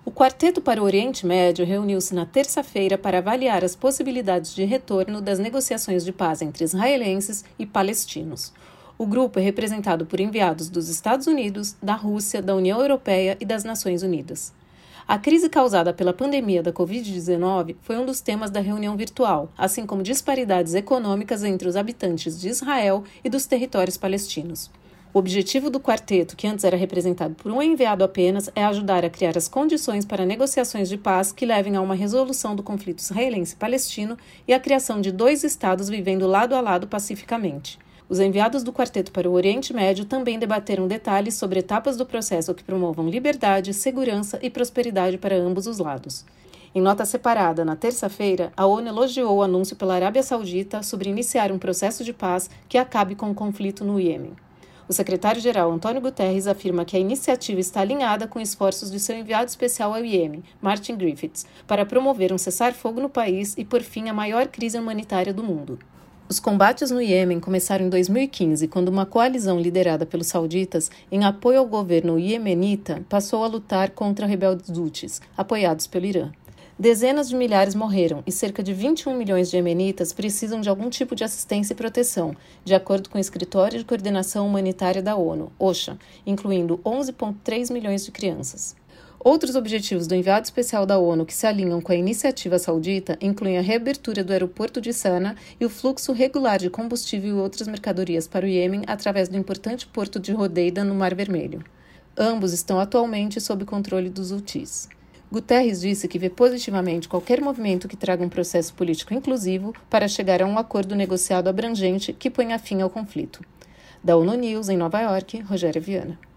O Quarteto para o Oriente Médio reuniu-se na terça-feira para avaliar as possibilidades de retorno das negociações de paz entre israelenses e palestinos. O grupo é representado por enviados dos Estados Unidos, da Rússia, da União Europeia e das Nações Unidas. A crise causada pela pandemia da Covid-19 foi um dos temas da reunião virtual, assim como disparidades econômicas entre os habitantes de Israel e dos territórios palestinos. O objetivo do quarteto, que antes era representado por um enviado apenas, é ajudar a criar as condições para negociações de paz que levem a uma resolução do conflito israelense-palestino e a criação de 2 estados vivendo lado a lado pacificamente. Os enviados do Quarteto para o Oriente Médio também debateram detalhes sobre etapas do processo que promovam liberdade, segurança e prosperidade para ambos os lados. Em nota separada, na terça-feira, a ONU elogiou o anúncio pela Arábia Saudita sobre iniciar um processo de paz que acabe com o conflito no Iêmen. O secretário-geral Antônio Guterres afirma que a iniciativa está alinhada com esforços de seu enviado especial ao Iêmen, Martin Griffiths, para promover um cessar-fogo no país e, por fim, a maior crise humanitária do mundo. Os combates no Iêmen começaram em 2015, quando uma coalizão liderada pelos sauditas, em apoio ao governo iemenita, passou a lutar contra rebeldes Houthis, apoiados pelo Irã. Dezenas de milhares morreram e cerca de 21 milhões de iemenitas precisam de algum tipo de assistência e proteção, de acordo com o Escritório de Coordenação Humanitária da ONU, OCHA, incluindo 11,3 milhões de crianças. Outros objetivos do enviado especial da ONU que se alinham com a iniciativa saudita incluem a reabertura do aeroporto de Sana e o fluxo regular de combustível e outras mercadorias para o Iêmen através do importante porto de Hodeida, no Mar Vermelho. Ambos estão atualmente sob controle dos Houthis. Guterres disse que vê positivamente qualquer movimento que traga um processo político inclusivo para chegar a um acordo negociado abrangente que ponha fim ao conflito. Da ONU News, em Nova York, Rogéria Viana.